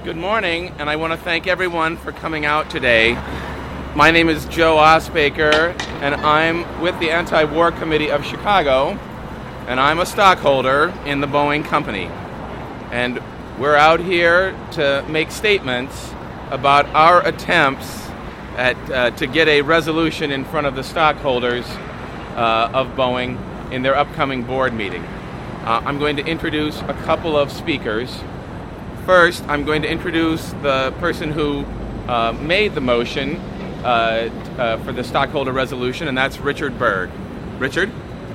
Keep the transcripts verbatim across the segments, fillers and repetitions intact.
Good morning, and I want to thank everyone for coming out today. My name is Joe Osbaker, and I'm with the Anti-War Committee of Chicago, and I'm a stockholder in the Boeing Company. And we're out here to make statements about our attempts at uh, to get a resolution in front of the stockholders uh, of Boeing in their upcoming board meeting. Uh, I'm going to introduce a couple of speakers. First, I'm going to introduce the person who uh, made the motion uh, uh, for the stockholder resolution, and that's Richard Berg. Richard?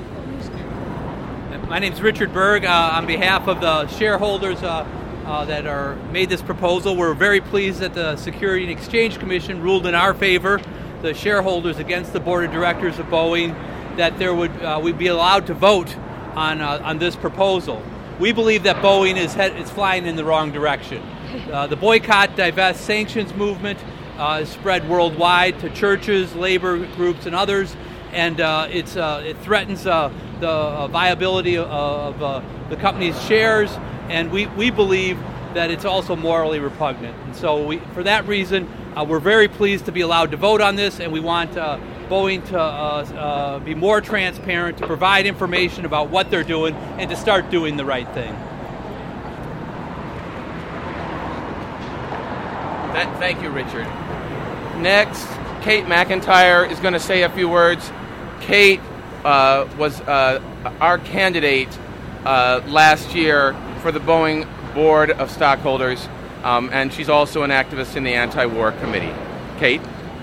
My name's Richard Berg. Uh, on behalf of the shareholders uh, uh, that are made this proposal, we're very pleased that the Security and Exchange Commission ruled in our favor, the shareholders against the board of directors of Boeing, that there would uh, we'd be allowed to vote on uh, on this proposal. We believe that Boeing is head, is flying in the wrong direction. Uh, the boycott, divest, sanctions movement uh, is spread worldwide to churches, labor groups, and others, and uh, it's uh, it threatens uh, the uh, viability of, of uh, the company's shares, and we, we believe that it's also morally repugnant. And so, we, for that reason, uh, we're very pleased to be allowed to vote on this, and we want uh, Boeing to uh, uh, be more transparent, to provide information about what they're doing, and to start doing the right thing. That, thank you, Richard. Next, Kate McIntyre is going to say a few words. Kate uh, was uh, our candidate uh, last year for the Boeing Board of Stockholders, um, and she's also an activist in the Anti-War Committee. Kate?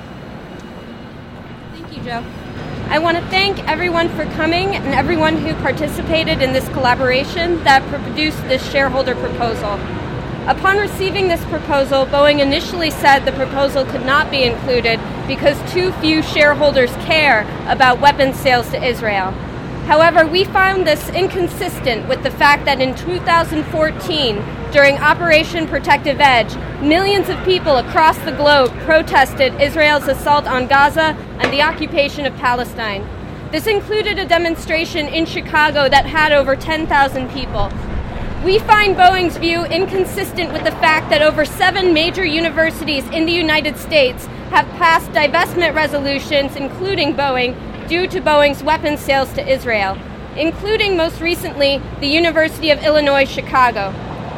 Thank you, Joe. I want to thank everyone for coming and everyone who participated in this collaboration that produced this shareholder proposal. Upon receiving this proposal, Boeing initially said the proposal could not be included because too few shareholders care about weapons sales to Israel. However, we found this inconsistent with the fact that in two thousand fourteen, during Operation Protective Edge, millions of people across the globe protested Israel's assault on Gaza and the occupation of Palestine. This included a demonstration in Chicago that had over ten thousand people. We find Boeing's view inconsistent with the fact that over seven major universities in the United States have passed divestment resolutions, including Boeing, due to Boeing's weapons sales to Israel, including most recently the University of Illinois Chicago.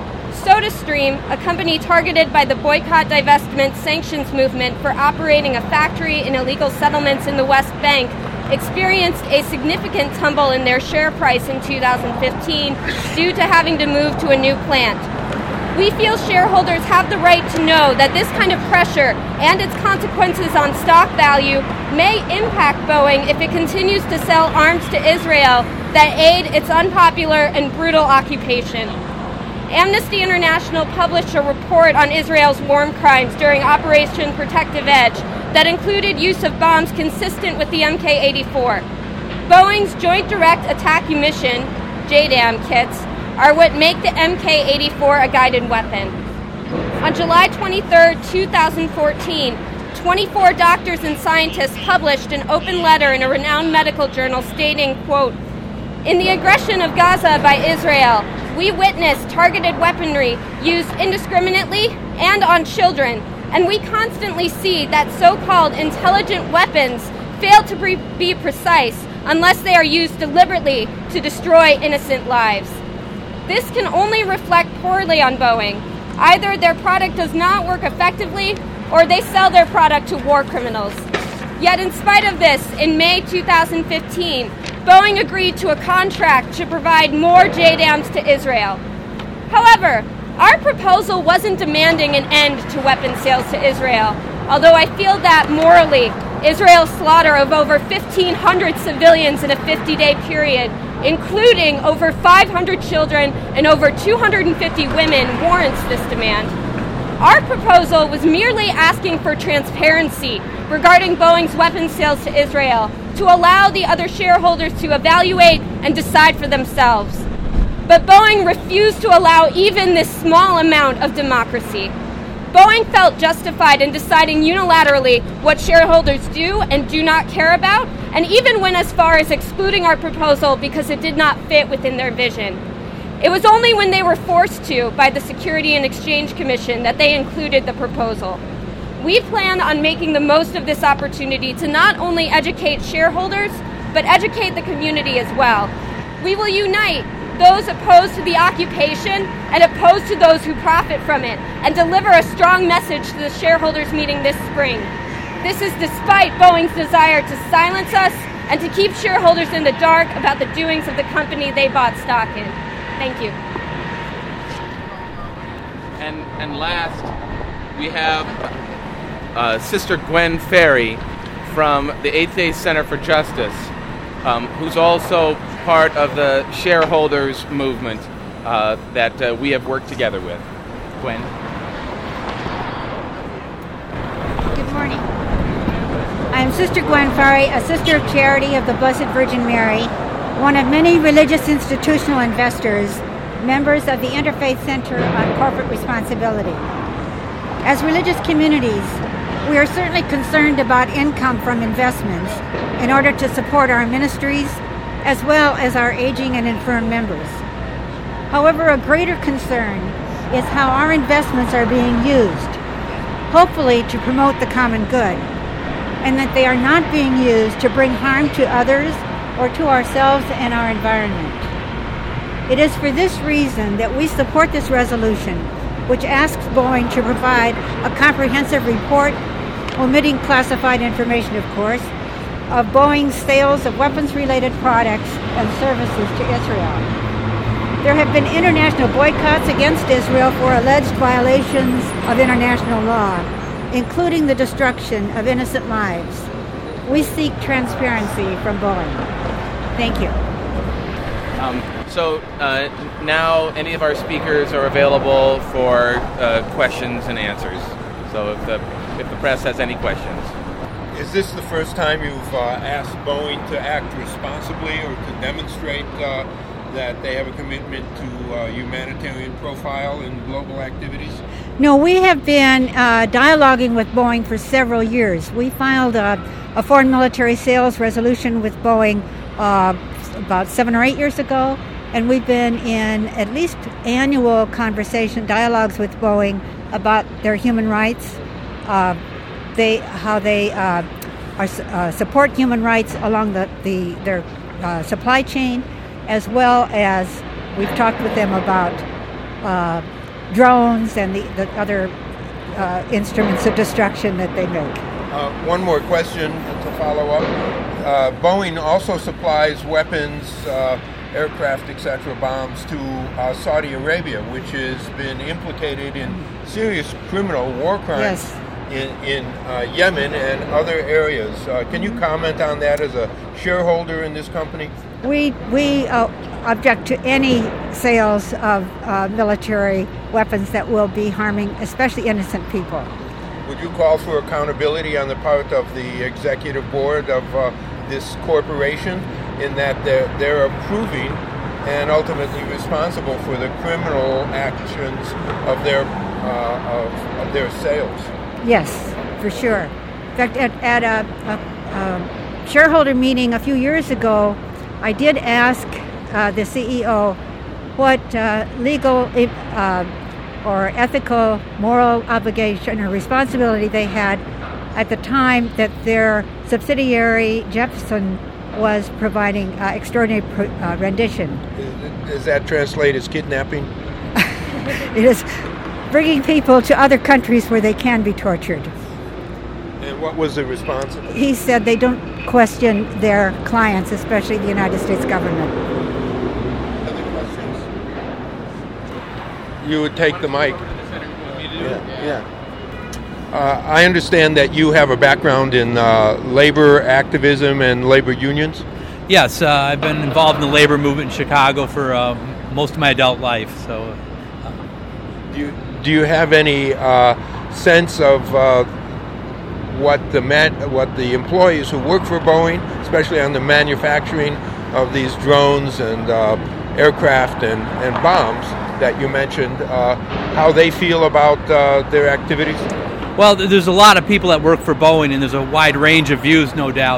SodaStream, a company targeted by the boycott, divestment, sanctions movement for operating a factory in illegal settlements in the West Bank, experienced a significant tumble in their share price in two thousand fifteen due to having to move to a new plant. We feel shareholders have the right to know that this kind of pressure and its consequences on stock value may impact Boeing if it continues to sell arms to Israel that aid its unpopular and brutal occupation. Amnesty International published a report on Israel's war crimes during Operation Protective Edge that included use of bombs consistent with the M K eighty-four. Boeing's Joint Direct Attack Munition, J DAM kits, are what make the M K eighty-four a guided weapon. On July twenty-third, two thousand fourteen, twenty-four doctors and scientists published an open letter in a renowned medical journal stating, quote, "In the aggression of Gaza by Israel, we witnessed targeted weaponry used indiscriminately and on children, and we constantly see that so-called intelligent weapons fail to be, be precise unless they are used deliberately to destroy innocent lives. This can only reflect poorly on Boeing. Either their product does not work effectively, or they sell their product to war criminals. Yet in spite of this, in May two thousand fifteen, Boeing agreed to a contract to provide more J DAMs to Israel. However, our proposal wasn't demanding an end to weapons sales to Israel, although I feel that morally, Israel's slaughter of over fifteen hundred civilians in a fifty-day period, including over five hundred children and over two hundred fifty women, warrants this demand. Our proposal was merely asking for transparency regarding Boeing's weapons sales to Israel to allow the other shareholders to evaluate and decide for themselves. But Boeing refused to allow even this small amount of democracy. Boeing felt justified in deciding unilaterally what shareholders do and do not care about, and even went as far as excluding our proposal because it did not fit within their vision. It was only when they were forced to by the Security and Exchange Commission that they included the proposal. We plan on making the most of this opportunity to not only educate shareholders, but educate the community as well. We will unite those opposed to the occupation and opposed to those who profit from it, and deliver a strong message to the shareholders meeting this spring. This is despite Boeing's desire to silence us and to keep shareholders in the dark about the doings of the company they bought stock in. Thank you. And and last, we have uh, Sister Gwen Ferry from the Eighth Day Center for Justice, um, who's also part of the shareholders movement uh, that uh, we have worked together with. Gwen. Good morning. I'm Sister Gwen Ferry, a sister of charity of the Blessed Virgin Mary, one of many religious institutional investors, members of the Interfaith Center on Corporate Responsibility. As religious communities, we are certainly concerned about income from investments in order to support our ministries as well as our aging and infirm members. However, a greater concern is how our investments are being used, hopefully to promote the common good, and that they are not being used to bring harm to others or to ourselves and our environment. It is for this reason that we support this resolution, which asks Boeing to provide a comprehensive report, omitting classified information, of course, of Boeing's sales of weapons-related products and services to Israel. There have been international boycotts against Israel for alleged violations of international law, including the destruction of innocent lives. We seek transparency from Boeing. Thank you. Um, so uh, now any of our speakers are available for uh, questions and answers. So if the, if the press has any questions. Is this the first time you've uh, asked Boeing to act responsibly or to demonstrate uh, that they have a commitment to uh, humanitarian profile in global activities? No, we have been uh, dialoguing with Boeing for several years. We filed a, a foreign military sales resolution with Boeing uh, about seven or eight years ago, and we've been in at least annual conversation dialogues with Boeing about their human rights, uh, they how they uh, are, uh, support human rights along the, the their uh, supply chain, as well as we've talked with them about uh, drones and the, the other uh, instruments of destruction that they make. Uh, one more question to follow up. Uh, Boeing also supplies weapons, uh, aircraft, et cetera, bombs to uh, Saudi Arabia, which has been implicated in serious criminal war crimes Yes. in, in uh, Yemen and other areas. Uh, can you comment on that as a shareholder in this company? We we uh, object to any sales of uh, military weapons that will be harming, especially innocent people. Would you call for accountability on the part of the executive board of uh, this corporation in that they're, they're approving and ultimately responsible for the criminal actions of their uh, of, of their sales? Yes, for sure. In fact, at, at a, a, a shareholder meeting a few years ago, I did ask uh, the C E O what uh, legal uh, or ethical, moral obligation or responsibility they had at the time that their subsidiary Jefferson was providing uh, extraordinary pr- uh, rendition. Does that translate as kidnapping? It is bringing people to other countries where they can be tortured. And what was the response? He said they don't question their clients, especially the United States government. Other questions? You would take the mic. Yeah, yeah. Uh, I understand that you have a background in uh, labor activism and labor unions. Yes, uh, I've been involved in the labor movement in Chicago for uh, most of my adult life. So, uh, Do you, do you have any uh, sense of uh, what the man, what the employees who work for Boeing, especially on the manufacturing of these drones and uh, aircraft and, and bombs that you mentioned, uh, how they feel about uh, their activities? well, there's a lot of people that work for Boeing, and there's a wide range of views, no doubt.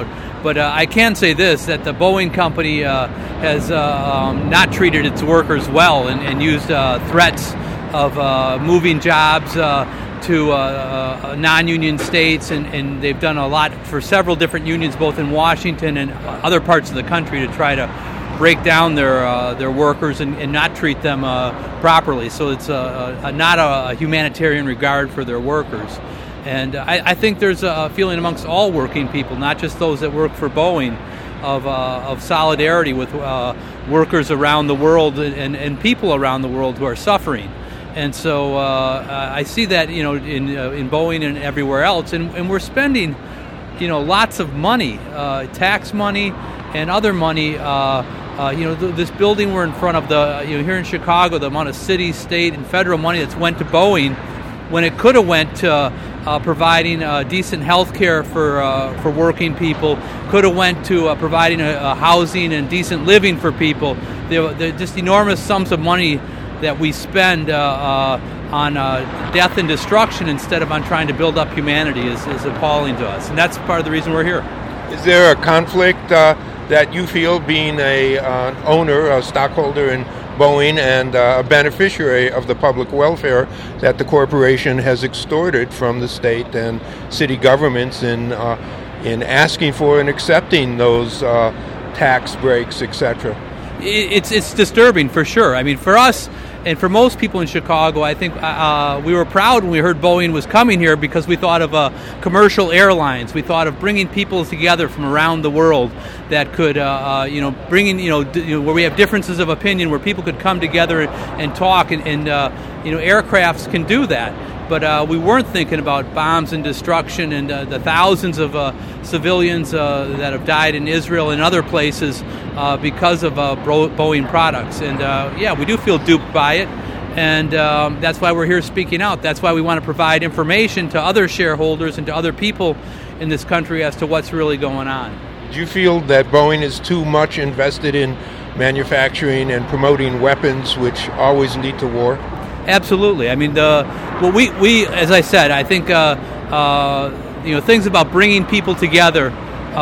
But uh, I can say this, that the Boeing company uh, has uh, um, not treated its workers well and, and used uh, threats of uh, moving jobs uh, to uh, uh, non-union states, and, and they've done a lot for several different unions, both in Washington and other parts of the country, to try to break down their uh, their workers and, and not treat them uh, properly. So it's a, a, not a humanitarian regard for their workers. And I, I think there's a feeling amongst all working people, not just those that work for Boeing, of uh, of solidarity with uh, workers around the world and, and people around the world who are suffering. And so uh, I see that, you know, in uh, in Boeing and everywhere else, and, and we're spending, you know, lots of money, uh, tax money and other money. Uh, uh, you know, th- this building we're in front of, the you know here in Chicago, the amount of city, state, and federal money that's went to Boeing, when it could have went to uh, providing uh, decent health care for uh, for working people, could have went to uh, providing a, a housing and decent living for people. They're, they're just enormous sums of money that we spend uh, uh, on uh, death and destruction instead of on trying to build up humanity is, is appalling to us. And that's part of the reason we're here. Is there a conflict uh, that you feel, being a uh, owner, a stockholder in Boeing, and uh, a beneficiary of the public welfare, that the corporation has extorted from the state and city governments in uh, in asking for and accepting those uh, tax breaks, et cetera? It's it's disturbing for sure. I mean, for us and for most people in Chicago, I think uh, we were proud when we heard Boeing was coming here, because we thought of uh, commercial airlines. We thought of bringing people together from around the world that could, uh, uh, you know, bringing, you know, d- you know, where we have differences of opinion, where people could come together and, and talk, and, and uh, you know, aircrafts can do that. But uh, we weren't thinking about bombs and destruction and uh, the thousands of uh, civilians uh, that have died in Israel and other places uh, because of uh, Boeing products. And uh, yeah, we do feel duped by it. And um, that's why we're here speaking out. That's why we want to provide information to other shareholders and to other people in this country as to what's really going on. Do you feel that Boeing is too much invested in manufacturing and promoting weapons, which always lead to war? Absolutely. I mean, the well, we, we as I said, I think uh, uh, you know, things about bringing people together, uh,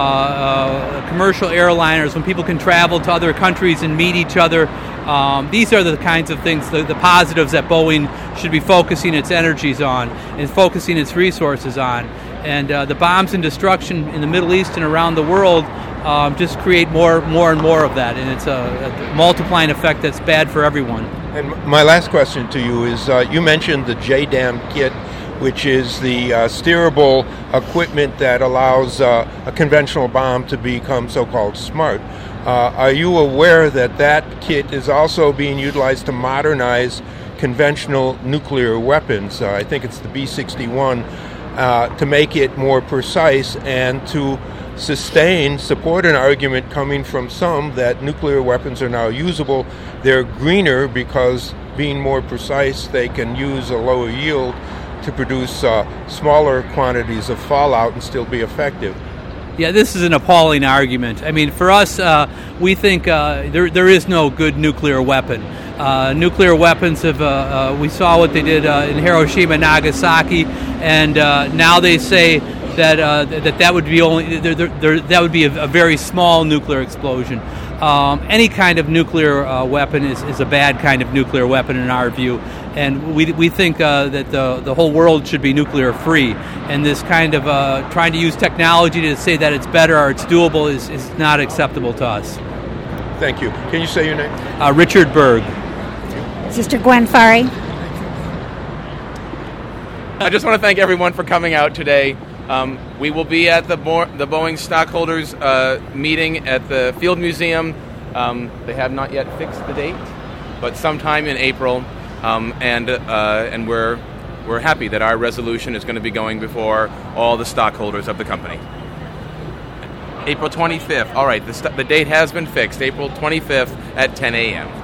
uh, commercial airliners, when people can travel to other countries and meet each other. Um, these are the kinds of things, the, the positives that Boeing should be focusing its energies on and focusing its resources on. And uh, the bombs and destruction in the Middle East and around the world um, just create more, more and more of that, and it's a, a multiplying effect that's bad for everyone. And my last question to you is, uh, you mentioned the J DAM kit, which is the uh, steerable equipment that allows uh, a conventional bomb to become so-called smart. Uh, are you aware that that kit is also being utilized to modernize conventional nuclear weapons? Uh, I think it's the B sixty-one, uh, to make it more precise and to sustain, support an argument coming from some that nuclear weapons are now usable. They're greener because, being more precise, they can use a lower yield to produce uh, smaller quantities of fallout and still be effective. Yeah, this is an appalling argument. I mean, for us, uh, we think uh, there there is no good nuclear weapon. Uh, nuclear weapons have, uh, uh, we saw what they did uh, in Hiroshima and Nagasaki, and uh, now they say that uh, that that would be only there, there, there, that would be a, a very small nuclear explosion. Um, any kind of nuclear uh, weapon is, is a bad kind of nuclear weapon in our view, and we we think uh, that the the whole world should be nuclear free. And this kind of uh, trying to use technology to say that it's better or it's doable is, is not acceptable to us. Thank you. Can you say your name? Uh, Richard Berg. Sister Gwen Farry. I just want to thank everyone for coming out today. Um, we will be at the, Bo- the Boeing stockholders uh, meeting at the Field Museum. Um, they have not yet fixed the date, but sometime in April, um, and uh, and we're we're happy that our resolution is going to be going before all the stockholders of the company. April twenty-fifth. All right, the, st- the date has been fixed. April twenty-fifth at ten a.m.